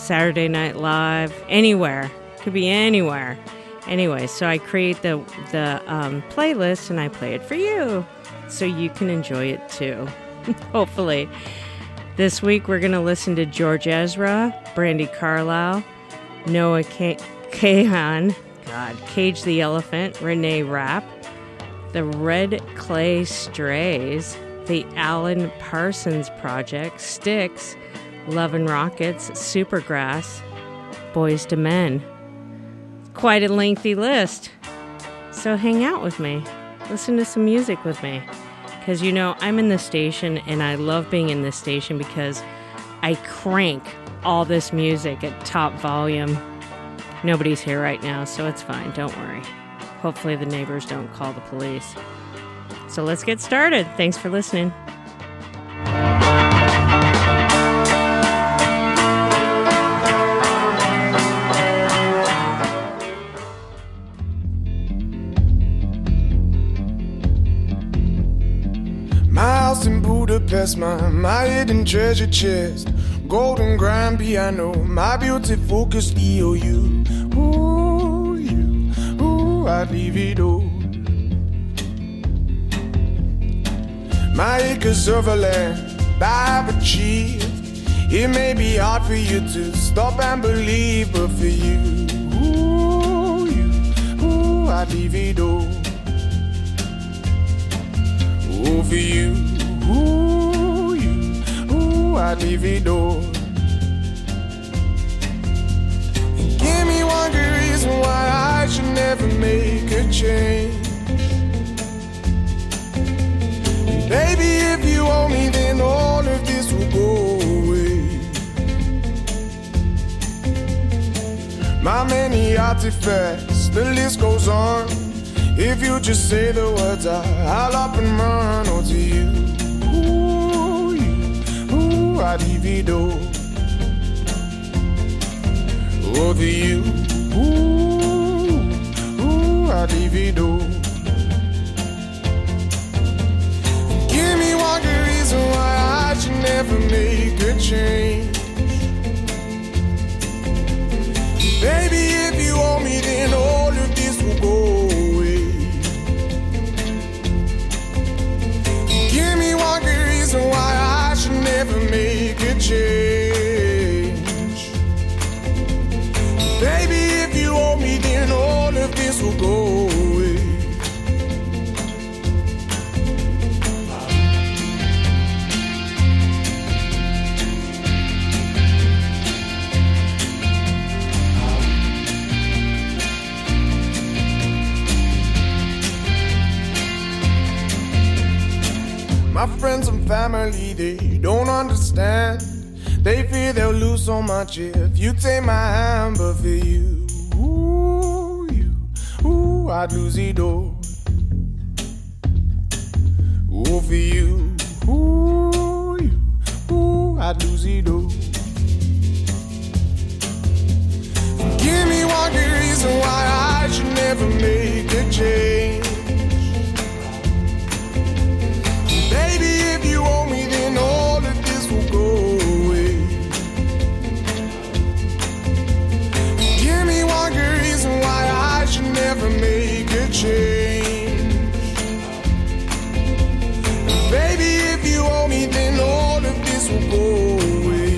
Saturday Night Live, anywhere. Could be anywhere. Anyway, so I create the playlist and I play it for you so you can enjoy it too, hopefully. This week we're going to listen to George Ezra, Brandi Carlile, Noah Kahan, Cage the Elephant, Renee Rapp, the Red Clay Strays, the Alan Parsons Project, Styx, Love and Rockets, Supergrass, Boyz II Men. Quite a lengthy list. So hang out with me. Listen to some music with me. Because, you know, I'm in the station and I love being in this station because I crank all this music at top volume. Nobody's here right now, so it's fine. Don't worry. Hopefully the neighbors don't call the police. So let's get started. Thanks for listening. In Budapest, my hidden treasure chest, golden grand piano, my beauty focused EOU. Ooh, I'd leave it all. My acres of land I've achieved. It may be hard for you to stop and believe, but for you, I'd leave it all. Oh, for you. I'd leave it all. Give me one good reason why I should never make a change. Baby, if you owe me, then all of this will go away. My many artifacts, the list goes on. If you just say the words, I'll up and run. Oh, to you, I'd leave it all. Oh, to you, I'd leave it all. Give me one good reason why I should never make a change. Baby, if you owe me, then all of this will go away. Give me one good reason why I should never make a change. Baby, if you owe me, then all of this will go away. My friends and family, they don't understand. They fear they'll lose so much if you take my hand. But for you, I'd lose it all. Oh, for you, I'd lose it all. Give me one good reason why I should never make a change. Baby, if you owe me, then all of this will go away. Give me one good reason why I should never make a change. Baby, if you owe me, then all of this will go away.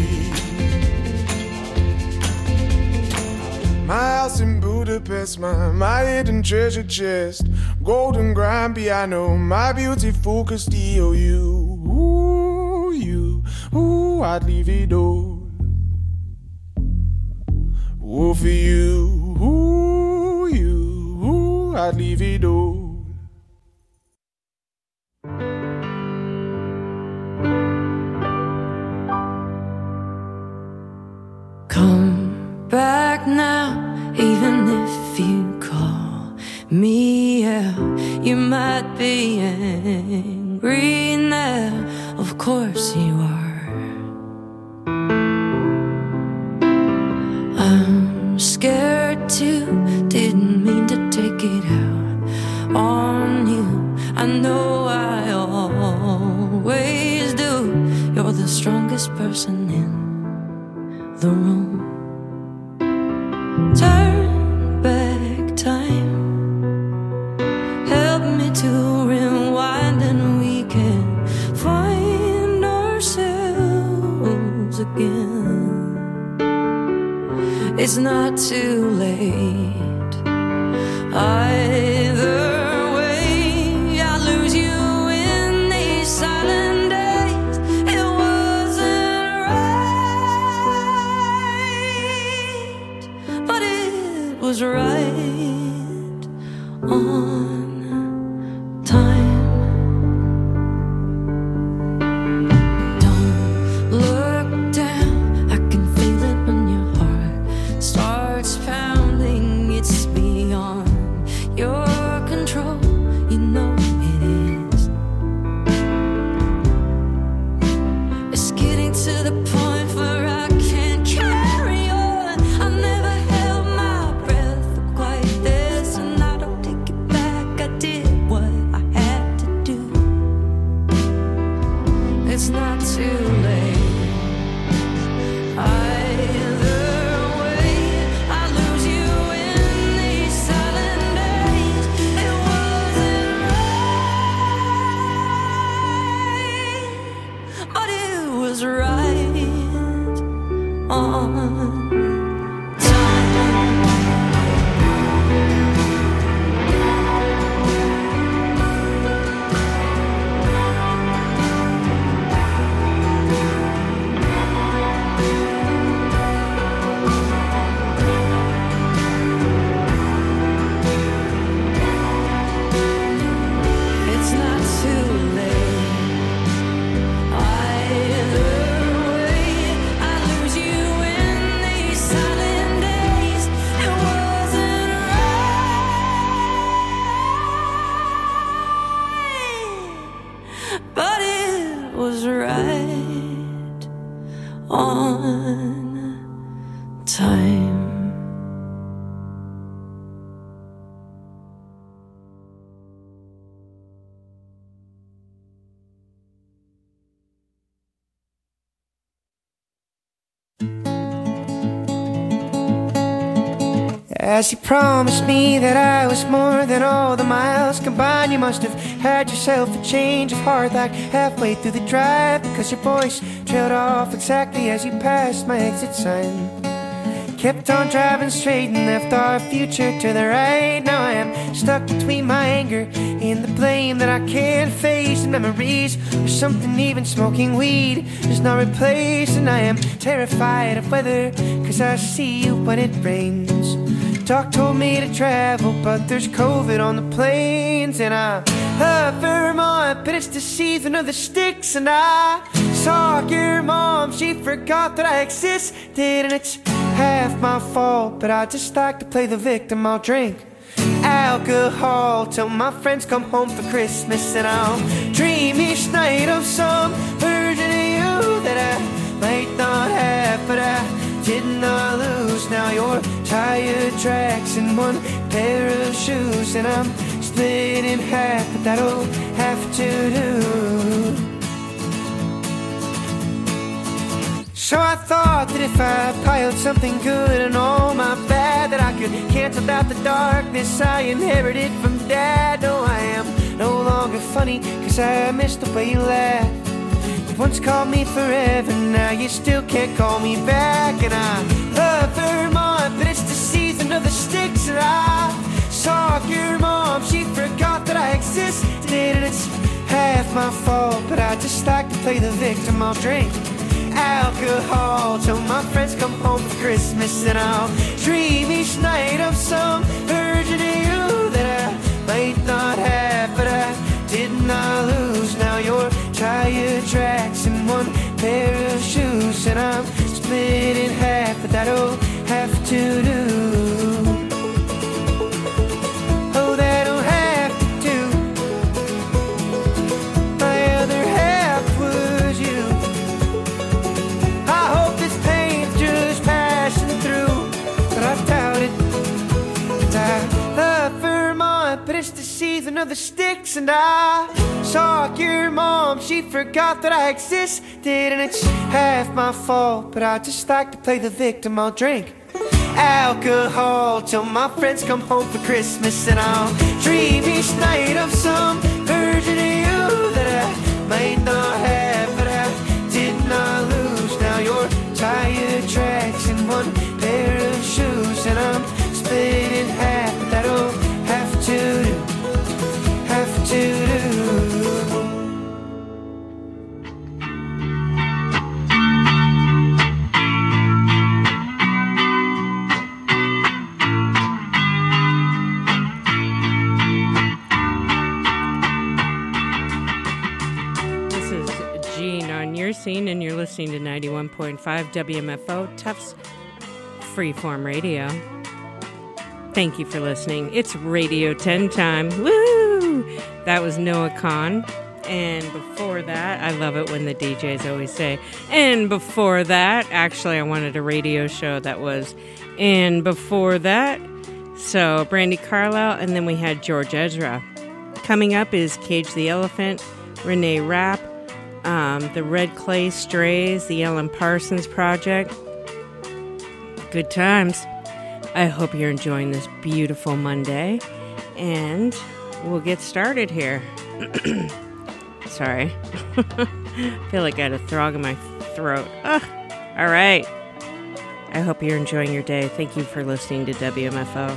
My house in Budapest, my hidden treasure chest, golden grand piano, my beauty focused EOU. I'd leave it all. Oh, for you, I'd leave it all. Come back now, even if you call me out. You might be angry now, of course you are. I'm scared too, didn't mean to take it out on you. I know I always do. You're the strongest person in the room. it's not too late. Either way, I lose you in these silent days. It wasn't right, but it was right on time. Don't look down, I can feel it when your heart starts pounding. It's beyond your control, you know it is. It's getting to the point where I can't carry on. I never held my breath for quite this, and I don't take it back. I did what I had to do. It's not too late. Either way, I lose you in these silent days. It wasn't right, but it was right on time. It's not too late. Either way, I lose you in these silent days. It wasn't right, but it was right on time. As you promised me that I was more than all the miles combined, you must have had yourself a change of heart like halfway through the drive, because your voice trailed off exactly as you passed my exit sign. Kept on driving straight and left our future to the right. Now I am stuck between my anger and the blame that I can't face, and memories or something even smoking weed does not replace. And I am terrified of weather, cause I see you when it rains. Doc told me to travel, but there's COVID on the planes. And I love Vermont, but it's the season of the sticks. And I saw your mom, she forgot that I existed, and it's half my fault, but I just like to play the victim. I'll drink alcohol till my friends come home for Christmas, and I'll dream each night of some version of you that I might not have, but I did not lose. Now you're tire tracks and one pair of shoes, and I'm split in half, but that'll have to do. So I thought that if I piled something good and all my bad, that I could cancel out the darkness I inherited from Dad. No, I am no longer funny, cause I miss the way you laugh. You once called me forever, now you still can't call me back. And I love Vermont, but it's the season of the sticks. And I saw your mom, she forgot that I existed, and it's half my fault, but I just like to play the victim. I'll drink alcohol till my friends come home for Christmas, and I'll dream each night of some version of you that I might not have, but I did not lose. Now you're tire tracks and one pair of shoes, and I'm split in half, but that'll have to do. Oh, that'll have to do. My other half was you. I hope this pain's just passing through, but I doubt it. And I love Vermont, but it's the season of the sticks. And I saw your mom, she forgot that I existed, and it's half my fault, but I just like to play the victim. I'll drink alcohol till my friends come home for Christmas, and I'll dream each night of some version of you that I might not have, but I did not lose. Now you're tire tracks and in one pair of shoes. And I'm split in half, but that'll have to do, have to do. Scene, and you're listening to 91.5 WMFO Tufts Freeform Radio. Thank you for listening. It's Radio 10 time. Woo! That was Noah Kahn. And before that, I love it when the DJs always say, and before that, actually I wanted a radio show that was, and before that. So Brandi Carlile, and then we had George Ezra. Coming up is Cage the Elephant, Renee Rapp, the Red Clay Strays, the Ellen Parsons Project. Good times. I hope you're enjoying this beautiful Monday, and we'll get started here. Sorry. I feel like I had a frog in my throat. All right. I hope you're enjoying your day. Thank you for listening to WMFO.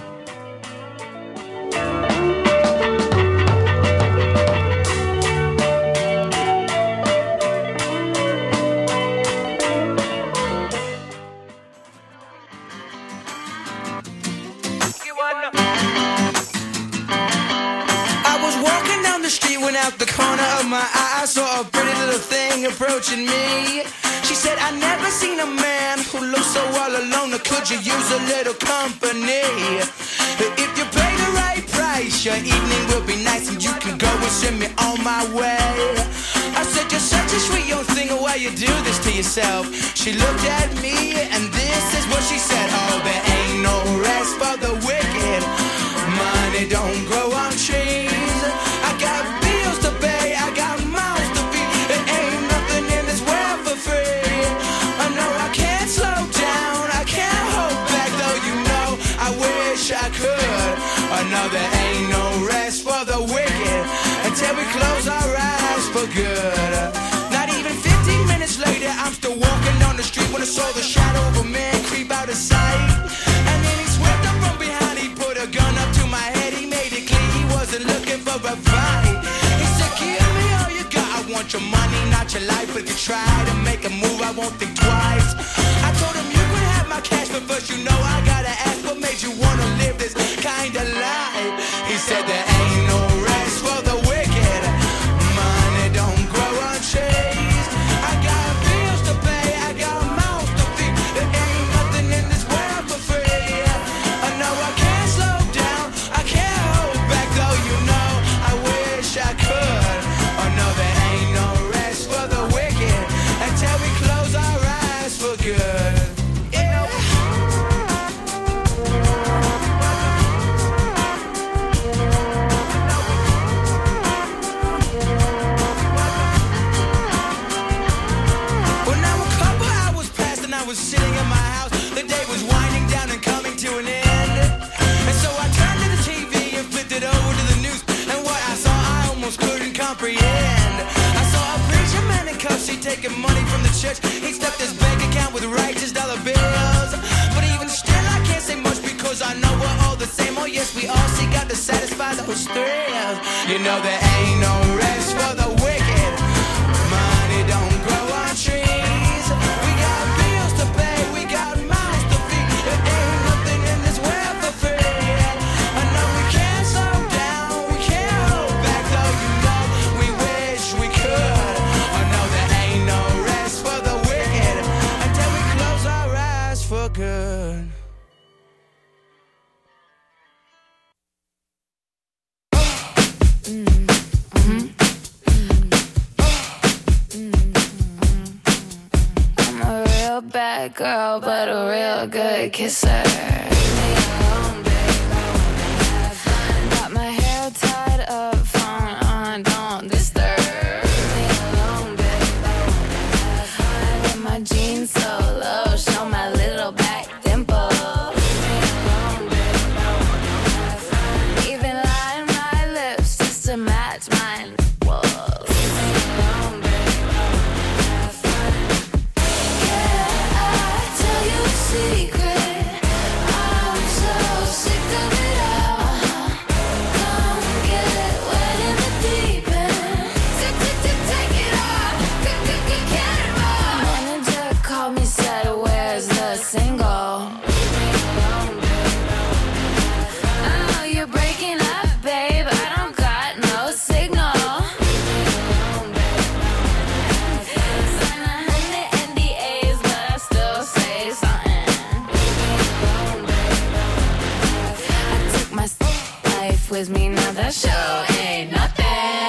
Out the corner of my eye, I saw a pretty little thing approaching me. She said, I never seen a man who looks so all alone. Or could you use a little company? If you pay the right price, your evening will be nice, and you can go and send me on my way. I said, you're such a sweet young thing, why you do this to yourself? She looked at me, and this is what she said. Oh, there ain't no rest for the wicked. Money don't grow on trees. I got bills to pay, I got mouths to feed. There ain't nothing in this world for free. I know I can't slow down, I can't hold back, though you know I wish I could. I know there ain't no rest for the wicked until we close our eyes for good. Not even 15 minutes later, I'm still walking down the street when I saw the shadow of a man creep out of sight. And then he swept up from behind, he put a gun up to my head, he made it clear he wasn't looking for a fight. He said, give me all you got, I want your money, not your life. But if you try to make a move, I won't think twice. I told him you could have my cash, but first you know I gotta ask, what made you wanna live this kind of life? He said there ain't no rest for the wicked. Money don't grow on trees. I got bills to pay, I got mouths to feed. There ain't nothing in this world for free. I know I can't slow down, I can't hold back, though you know I wish I could. Oh no, there ain't no rest for the wicked until we close our eyes for good. Was sitting in my house, the day was winding down and coming to an end. And so I turned to the TV and flipped it over to the news, and what I saw I almost couldn't comprehend. I saw a preacher man in cuffs, he taking money from the church. He stuffed his bank account with righteous dollar bills. But even still I can't say much, because I know we're all the same. Oh yes, we all seek out to satisfy those thrills. You know there ain't no rest for the wicked. Money don't grow on trees. Good. I'm a real bad girl, but a real good kisser. Leave me alone, babe, I wanna have fun. Got my hair tied up, phone on, don't disturb. Leave me alone, babe, I wanna have fun. Get my jeans so low, show my little back dimple. Leave me alone, babe, I wanna have fun. Even line my lips just to match mine. Leave me alone, babe, I wanna have fun. Can I tell you a secret? with me, now that show ain't nothing.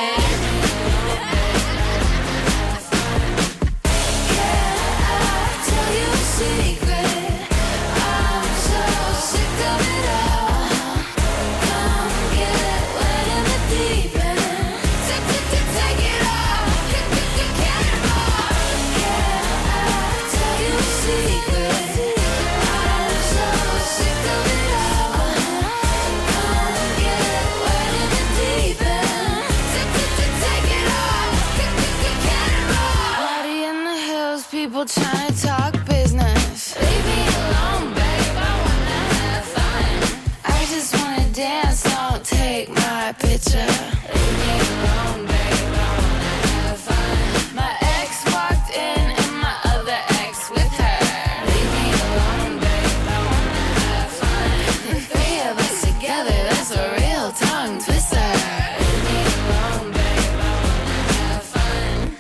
People trying to talk business. Leave me alone, babe, I wanna have fun. I just wanna dance, don't take my picture. Leave me alone, babe, I wanna have fun. My ex walked in and my other ex with her. Leave me alone, babe, I wanna have fun. The three of us together, that's a real tongue twister. Leave me alone, babe, I wanna have fun.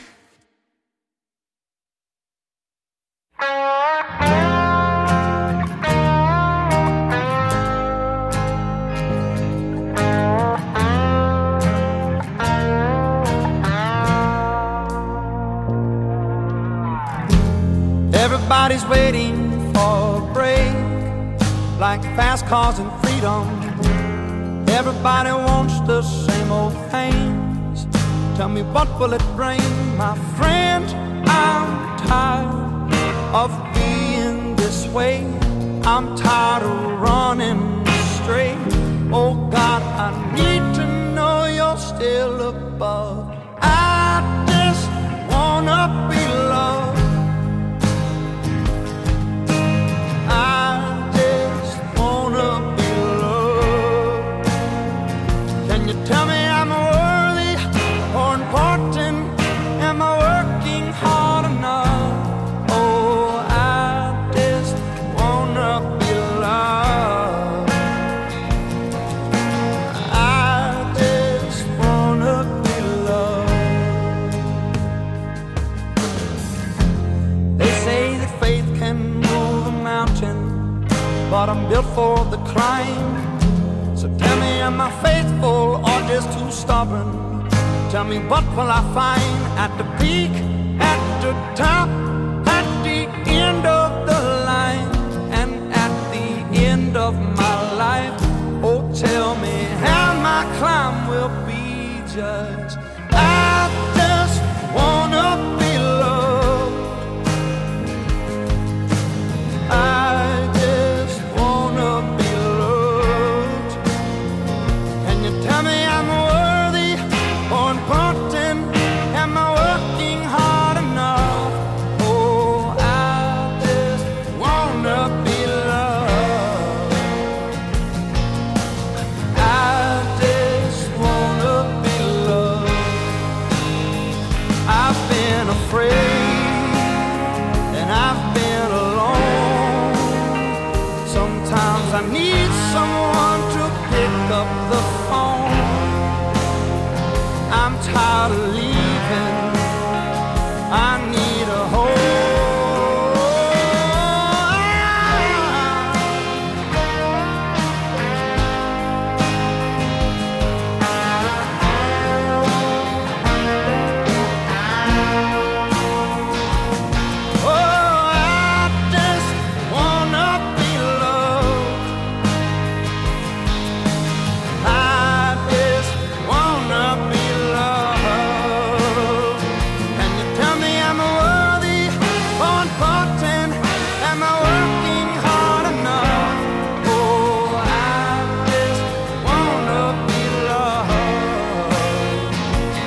Everybody's waiting for a break, like fast cars and freedom. Everybody wants the same old things. Tell me, what will it bring? My friend, I'm tired of being this way. I'm tired of running straight. Oh God, I need to know you're still above. I just wanna be loved. I just wanna be loved. Can you tell me I'm worthy or important? Am I working hard enough? Oh, I just wanna be loved. I just wanna be loved. They say that faith can move a mountain, but I'm built for the climb. So tell me, am I faithful or just too stubborn? Tell me, what will I find at the peak, at the top, at the end of the line, and at the end of my life? Oh, tell me how my climb will be judged. I just wanna be loved. I just wanna be loved. Can you tell me I'm worthy or important? Am I working hard enough? Oh, I just wanna be loved. I just wanna be loved. I've been afraid and I've been alone. Sometimes I need someone to pick up the phone. I'm tired of leaving. I need a home. Oh, I just wanna be loved. I just wanna be loved. Can you tell me I'm worthy or important? Am I working hard enough? Oh, I just wanna be loved.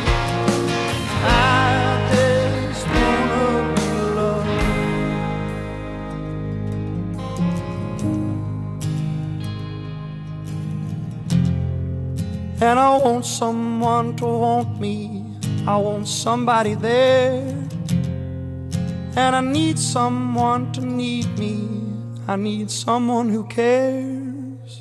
I just wanna be loved. And I want someone to want me. I want somebody there. And I need someone to need me. I need someone who cares.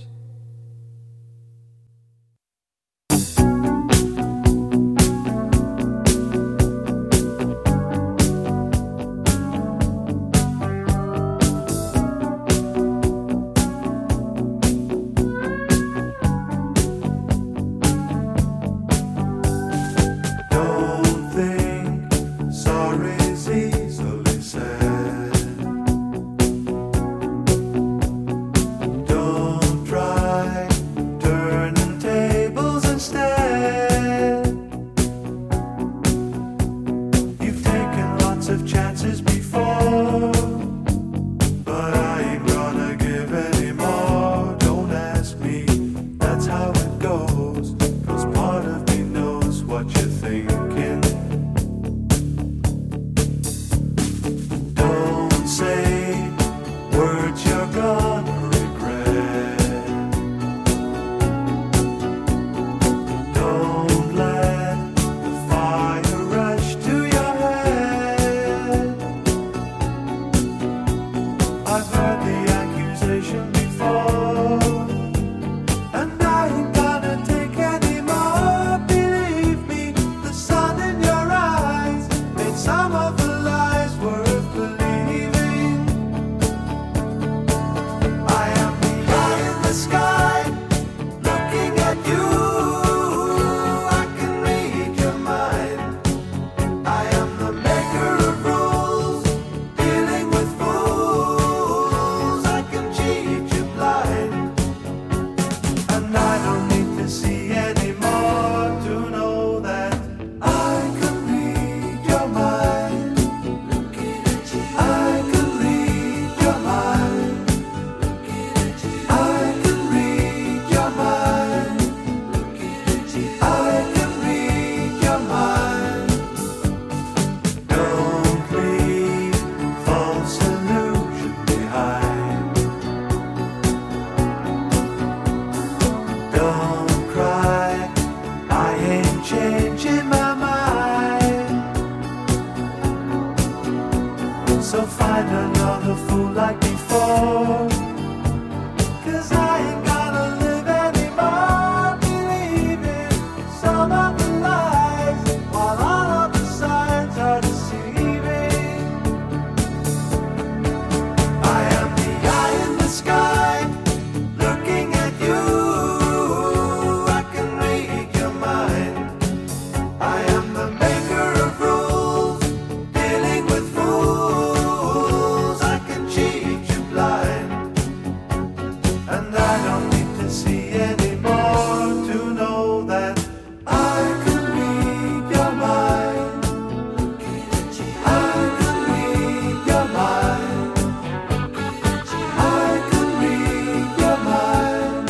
gonna regret. Don't let the fire rush to your head. I've heard the accusation before, and I ain't gonna take any more. Believe me, the sun in your eyes made some of the lies worth believing. I am the eye in the sky, looking at you. I can read your mind. I am the maker of rules, dealing with fools. I can cheat you blind, and I don't need to see any more to know that I can read your mind. I can read your mind. I can read your mind. I can read your mind. Don't leave false illusion behind. Don't cry, I ain't changing my mind. So find another fool like before, 'cause I ain't gonna live anymore believing some of the lies, while all of the signs are deceiving. I am the eye in the sky, looking at you. I can read your mind. I am the maker of rules, dealing with fools. I can cheat you blind, and I don't need to see any more to know that I can read your mind. I can read your mind. I can read your mind.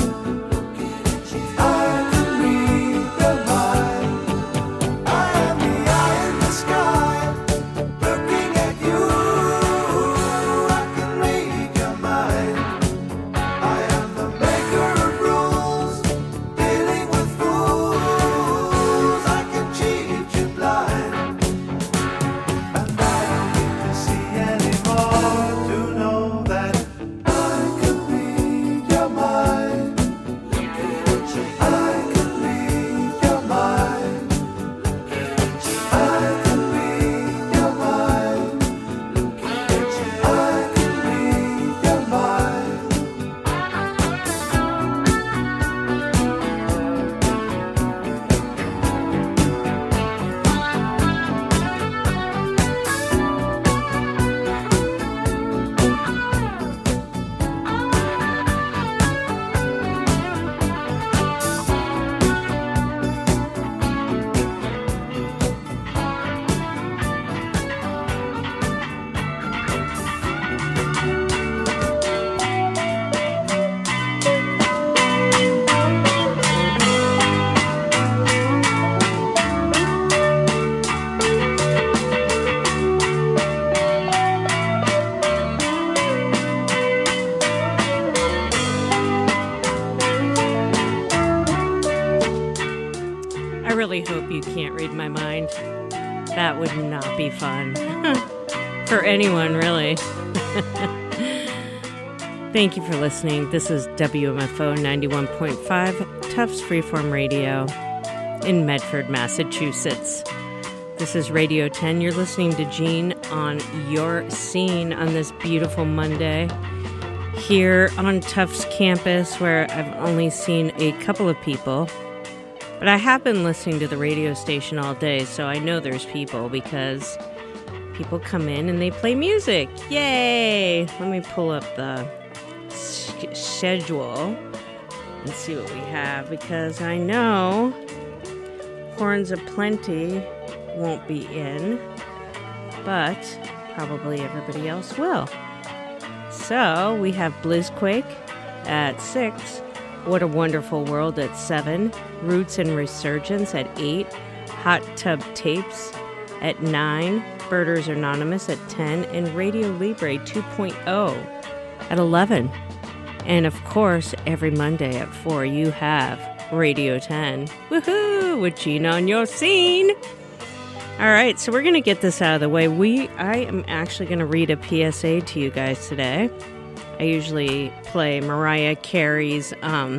I can read your mind. I am the eye in the sky, looking at you. I can read your mind. I am the maker of rules, dealing with fools. I can cheat you blind, and I don't need to see any more to know that I can read your mind. I can read your mind. I can read your mind. I can read your mind. I really hope you can't read my mind. That would not be fun. For anyone, really. Thank you for listening. This is WMFO 91.5, Tufts Freeform Radio in Medford, Massachusetts. This is Radio 10. You're listening to Jean on your scene on this beautiful Monday here on Tufts campus, where I've only seen a couple of people. But I have been listening to the radio station all day, so I know there's people because people come in and they play music. Yay! Let me pull up the schedule and see what we have, because I know Horns of Plenty won't be in, but probably everybody else will. So we have Blizzquake at 6, What a Wonderful World at 7, Roots and Resurgence at 8, Hot Tub Tapes at 9, Birders Anonymous at 10, and Radio Libre 2.0 at 11. And of course, every Monday at 4, you have Radio 10. Woohoo! With Gina on your scene. All right, so we're going to get this out of the way. I am actually going to read a PSA to you guys today. I usually play Mariah Carey's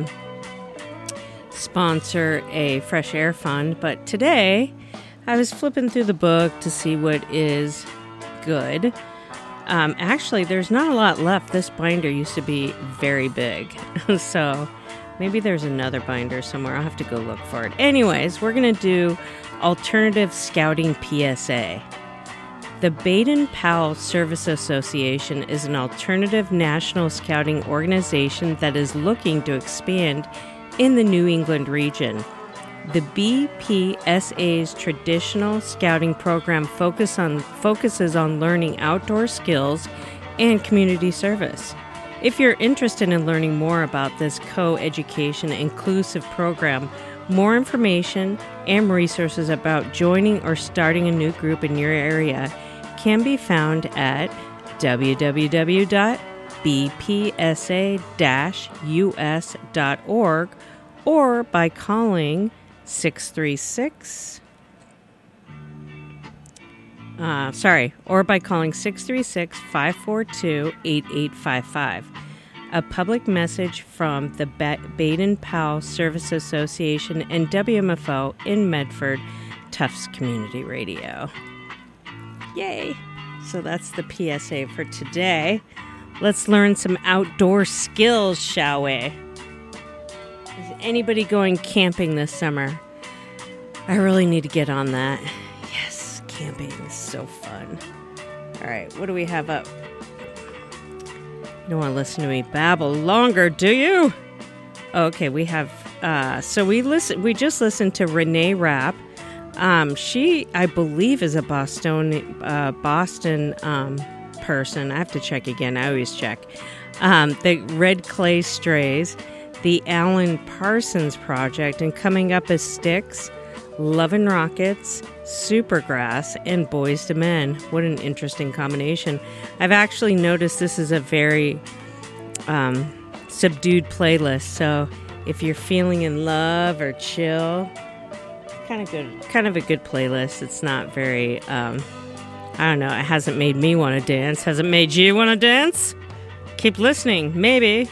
sponsor a Fresh Air Fund, but today I was flipping through the book to see what is good. Actually, there's not a lot left. This binder used to be very big, so maybe there's another binder somewhere. I'll have to go look for it. Anyways, we're going to do Alternative Scouting PSA. The Baden-Powell Service Association is an alternative national scouting organization that is looking to expand in the New England region. The BPSA's traditional scouting program focuses on learning outdoor skills and community service. If you're interested in learning more about this co-education inclusive program, more information and resources about joining or starting a new group in your area can be found at www.bpsa-us.org or by calling 636-542-8855. A public message from the Baden-Powell Service Association and WMFO in Medford, Tufts Community Radio. Yay! So that's the PSA for today. Let's learn some outdoor skills, shall we? Is anybody going camping this summer? I really need to get on that. Yes, camping is so fun. All right, what do we have up? You don't want to listen to me babble longer, do you? Okay, we have, we just listened to Renee Rapp. She, I believe, is a Boston person. I have to check again. I always check. The Red Clay Strays, the Alan Parsons Project, and coming up is Styx, Love and Rockets, Supergrass, and Boys to Men. What an interesting combination. I've actually noticed this is a very subdued playlist, so if you're feeling in love or chill, kind of a good playlist. It's not very, I don't know, it hasn't made me want to dance. Has it made you want to dance? Keep listening, maybe.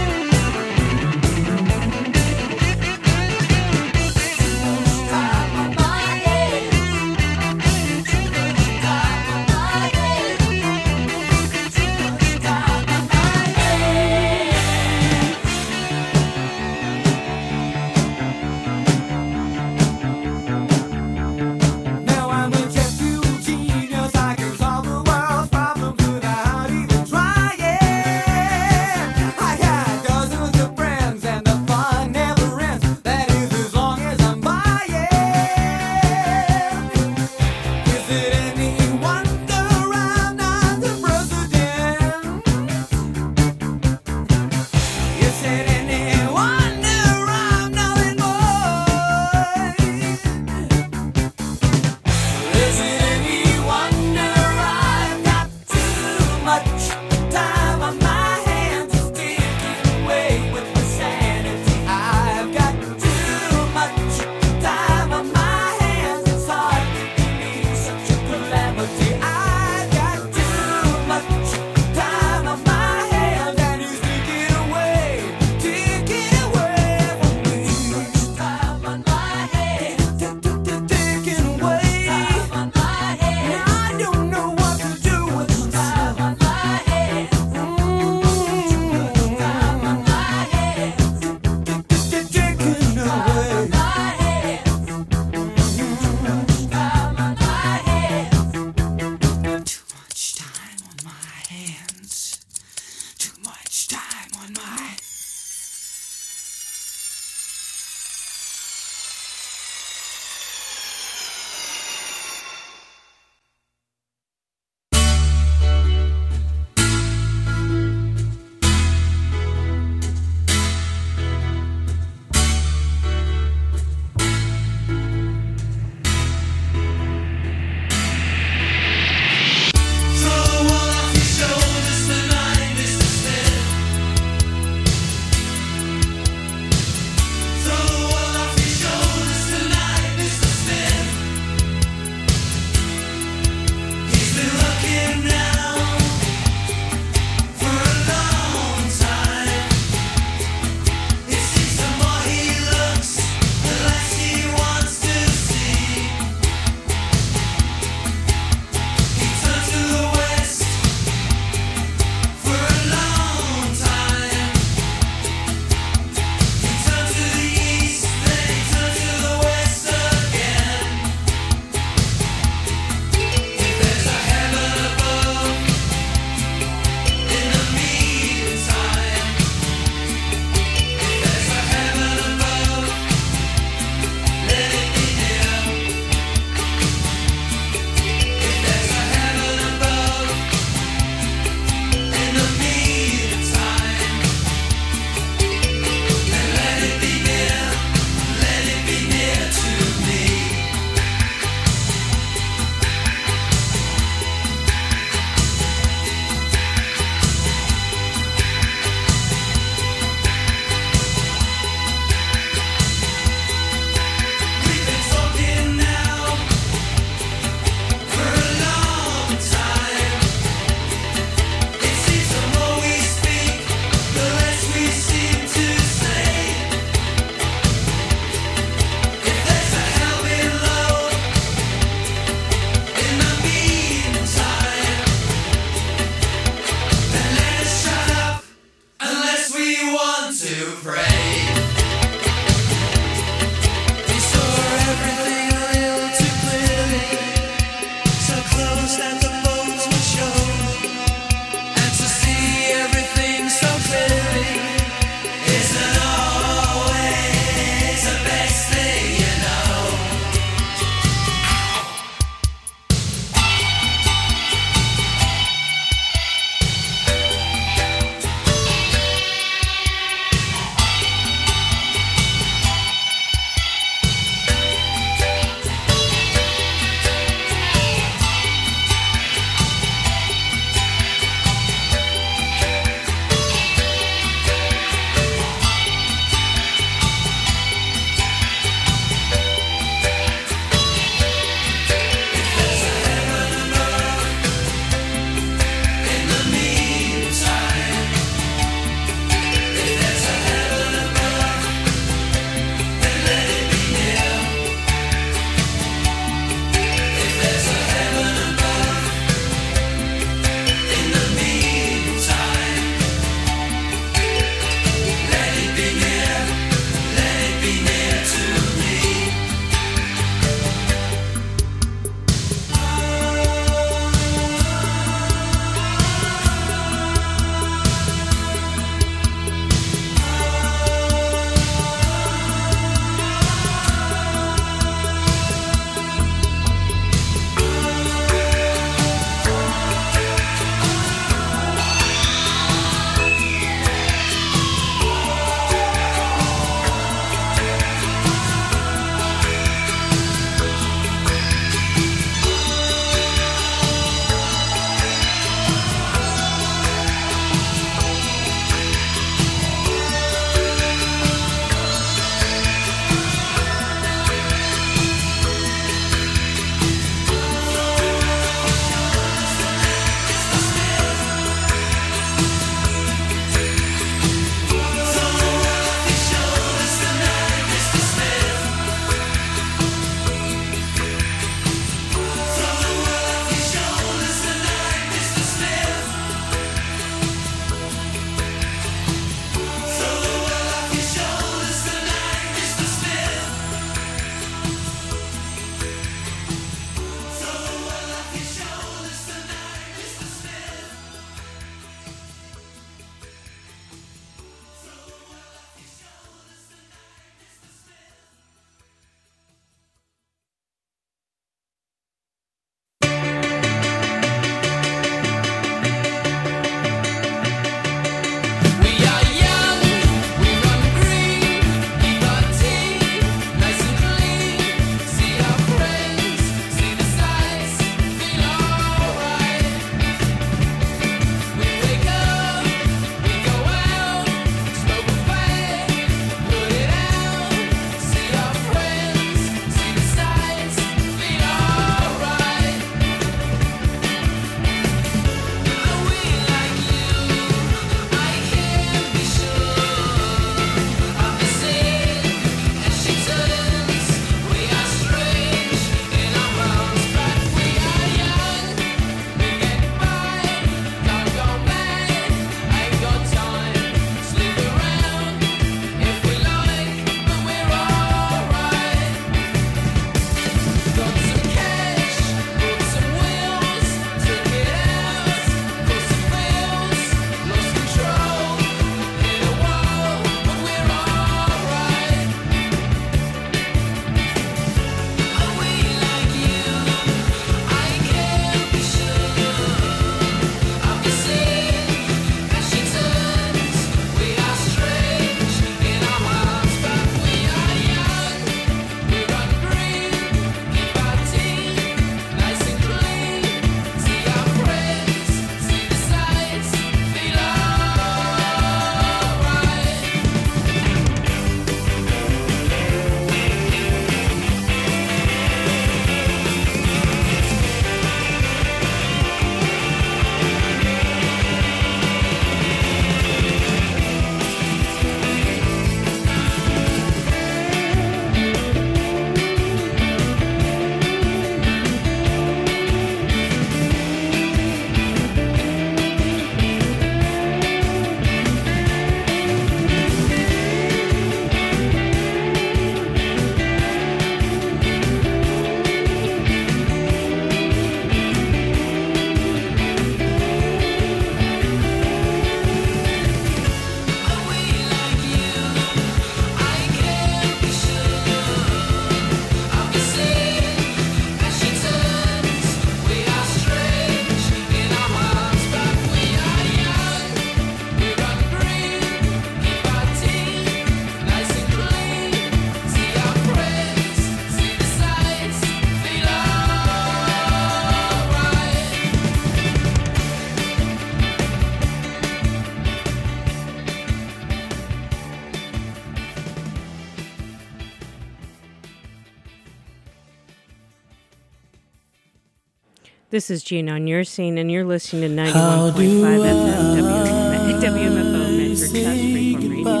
This is Gene on your scene, and you're listening to 91.5 FM WMFO Medford Touch Freeform Radio.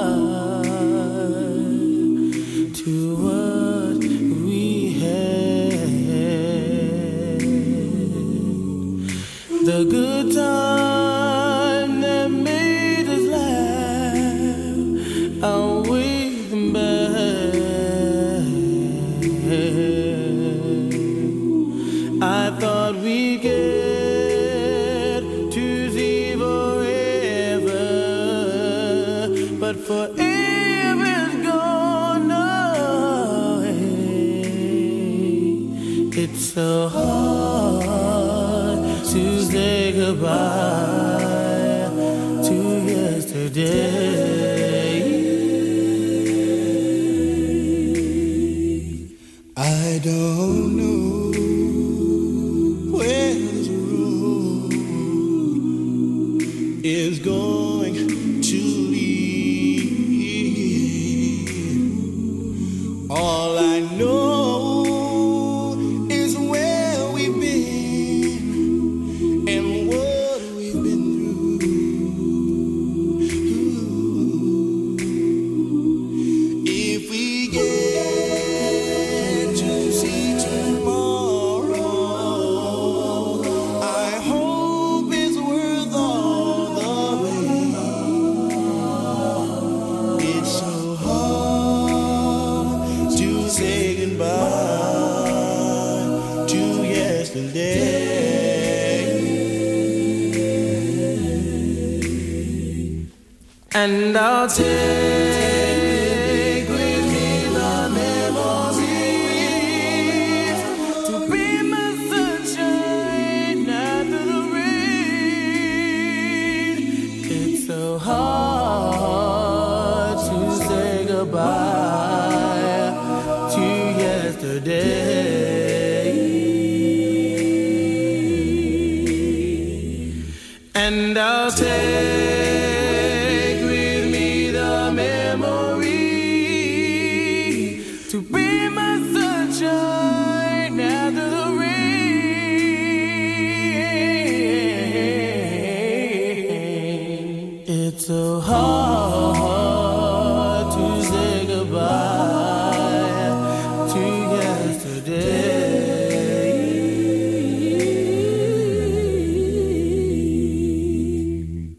To what we had, the good time that made us laugh, outweigh the bad. I thought we'd get to see forever, but forever's gone away. It's so hard to say goodbye to yesterday. I don't know where this road is going to lead. All I know is where we've been and what we've been through. If we get to see tomorrow, I hope it's worth all the wait. It's so hard to say goodbye to yesterday. And I'll take with me the memories to be my sunshine after the rain. It's so hard to say goodbye to yesterday. And I'll take with me the memory to be my sunshine after the rain. It's so hard to say goodbye to yesterday.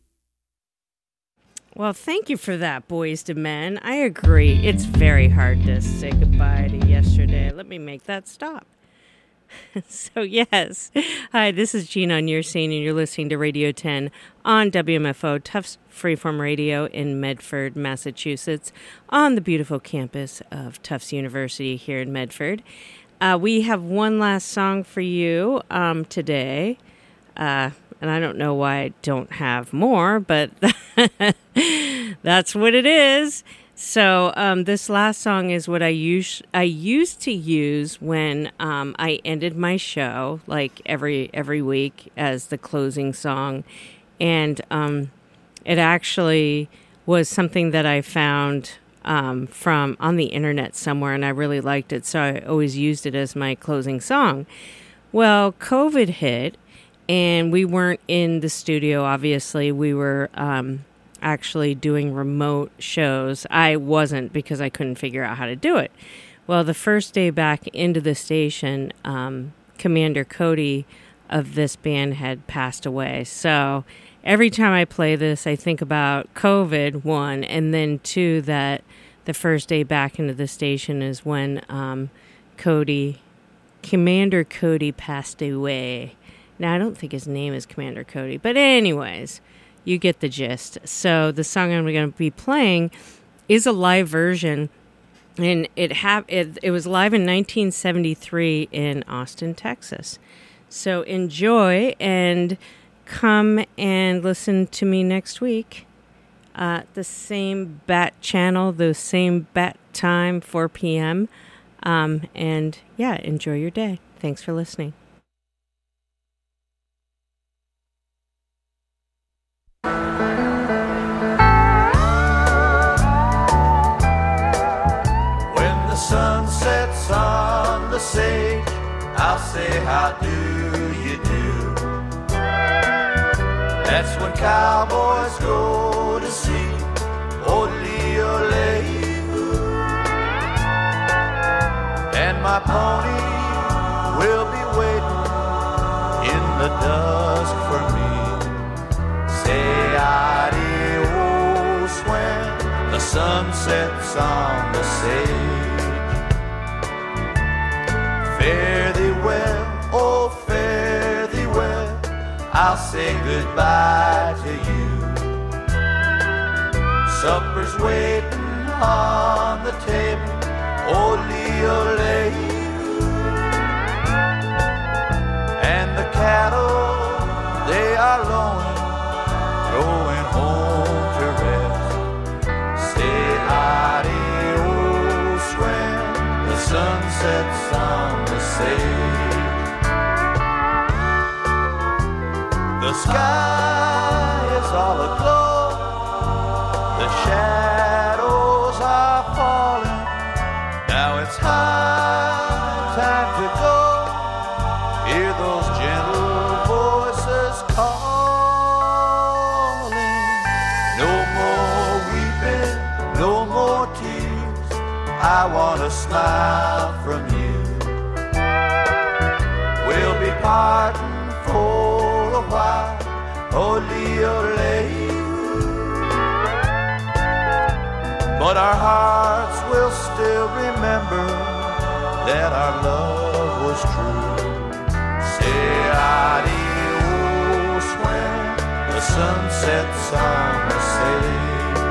Well, thank you for that, Boys to Men. I agree. It's very hard to say goodbye to yesterday. Let me make that stop. So, yes. Hi, this is Gene on your scene, and you're listening to Radio 10 on WMFO, Tufts Freeform Radio in Medford, Massachusetts, on the beautiful campus of Tufts University here in Medford. We have one last song for you today. And I don't know why I don't have more, but that's what it is. So this last song is what I used to use when I ended my show, like every week, as the closing song, and it actually was something that I found from on the internet somewhere, and I really liked it, so I always used it as my closing song. Well, COVID hit, and we weren't in the studio. Obviously, we were actually doing remote shows. I wasn't, because I couldn't figure out how to do it. Well, the first day back into the station, Commander Cody of this band had passed away. So every time I play this, I think about COVID, one, and then two, that the first day back into the station is when Commander Cody passed away. Now, I don't think his name is Commander Cody, but anyways, you get the gist. So the song I'm going to be playing is a live version, and it was live in 1973 in Austin, Texas. So enjoy, and come and listen to me next week. The same bat channel, the same bat time, 4 p.m. And yeah, enjoy your day. Thanks for listening. When the sun sets on the sage, I'll say, how do you That's when cowboys go to see old Leo Lehu. And my pony will be waiting in the dusk for me. Say adios when the sun sets on the sage. Fare thee well, oh fare thee well, I'll say goodbye to you. Supper's waiting on the table, oh Leo Lehu. And the cattle, they are lowing, going home to rest. Say adios when the sun sets on the sage. The sky is all aglow, the shadows are falling. Now it's high time to go. Hear those gentle voices calling. No more weeping, no more tears. I want a smile from you. We'll be parting for a while, oh Leo Lehu. But our hearts will still remember that our love was true. Say adios when the sun sets on the sage.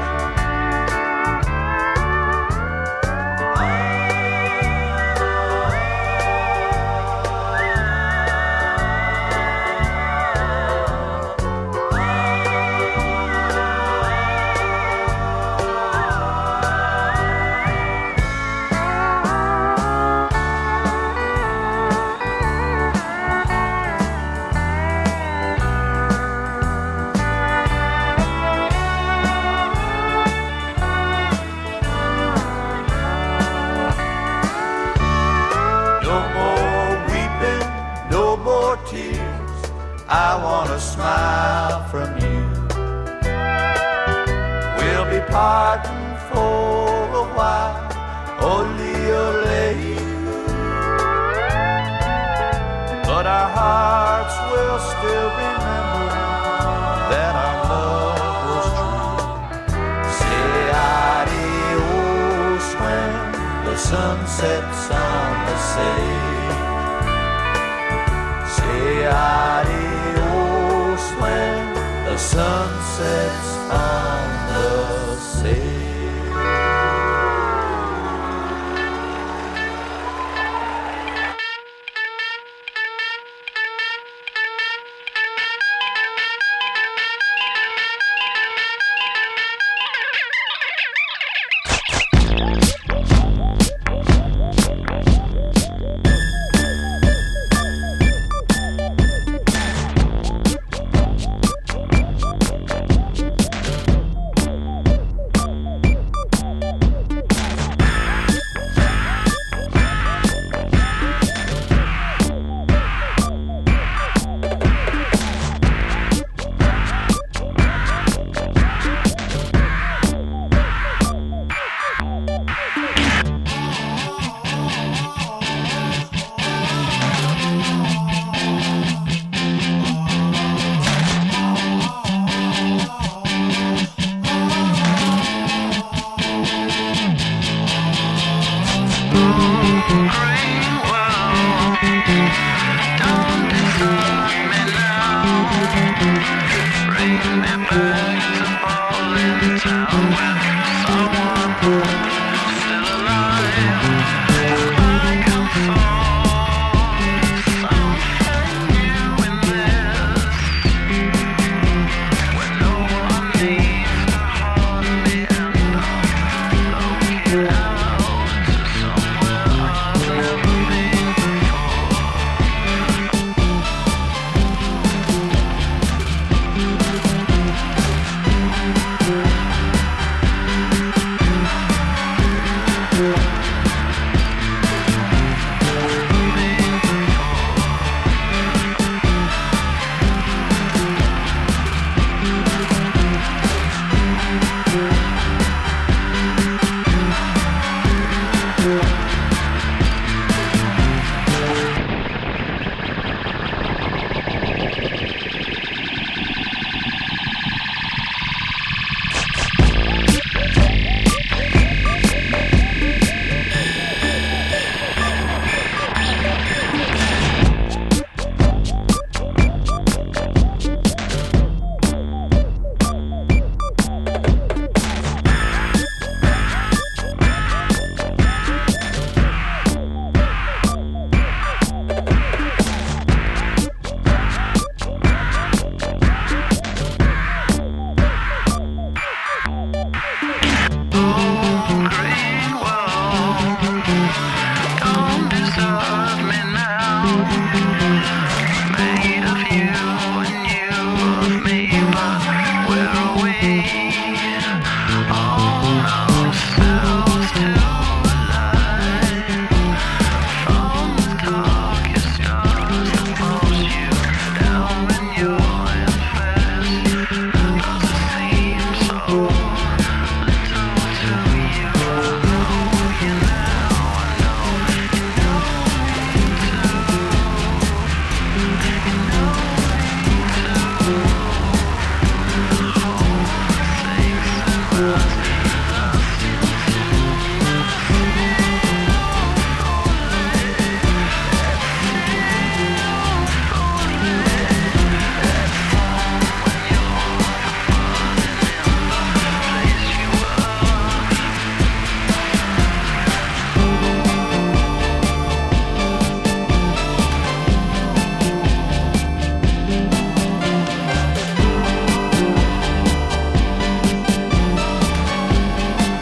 I want a smile from you. We'll be parting for a while, oh Leo Lehu. But our hearts will still remember that our love was true. Say adios when the sun sets on the sage. Say adios when the sun sets on the sage.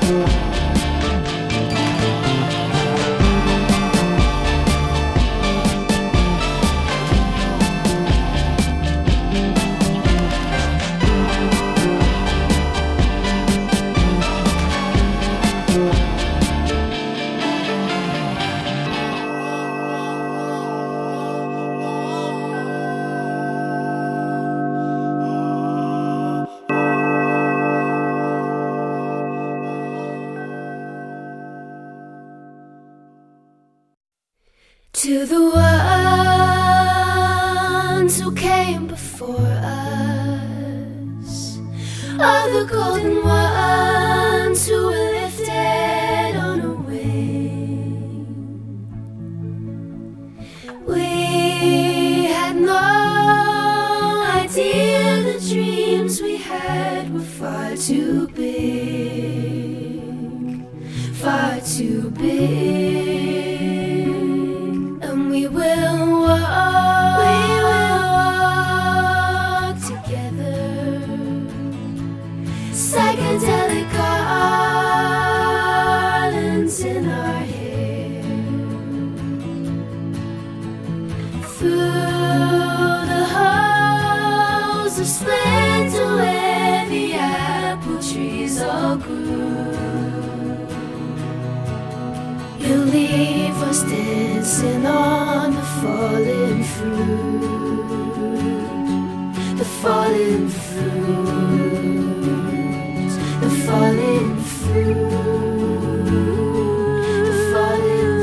To the ones who came before us, all the golden ones who were lifted on a wing. We had no idea the dreams we had were far too big, far too big. We will walk together, psychedelic garlands in our hair, through the halls of splendor where the apple trees all grew. You'll leave us dancing on the fallen fruit, the fallen fruit, the fallen fruit, the fallen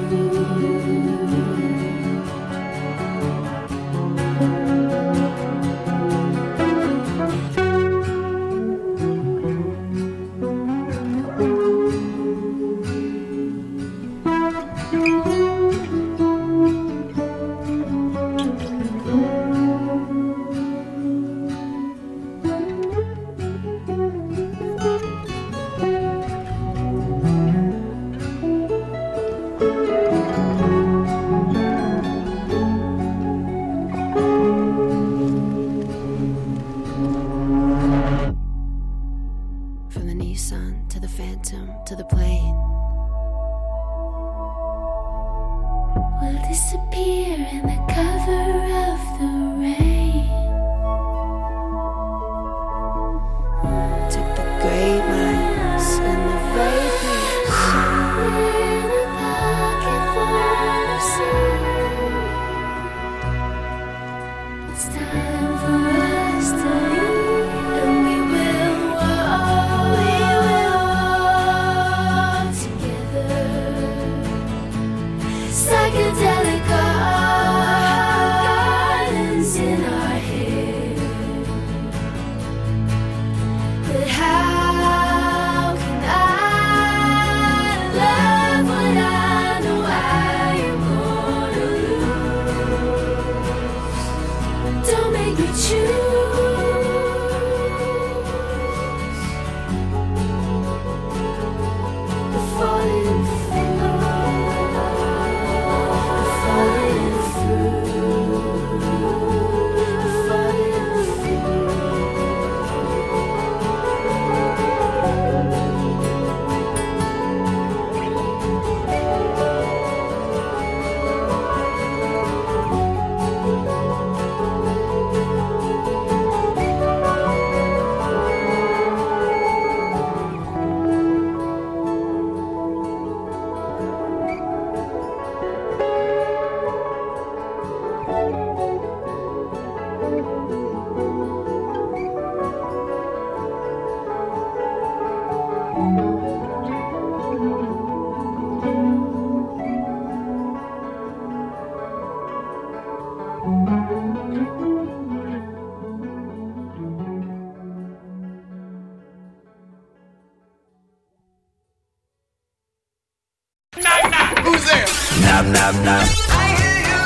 Who's there? Knock, knock, knock. I hear you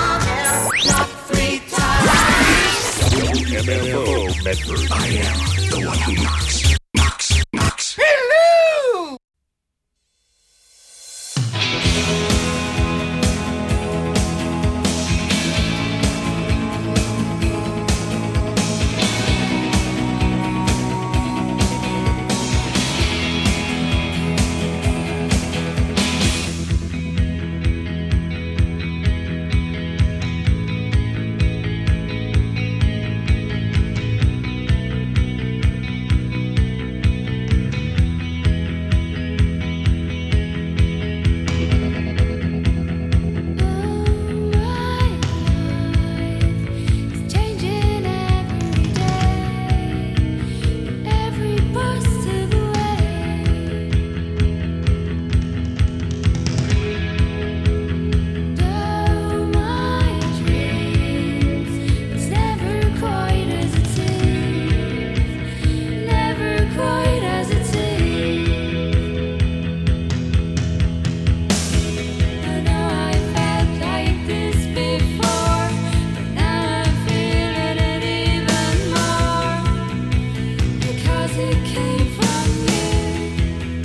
knock 3 times. MFO Medford. I am the one who knocks.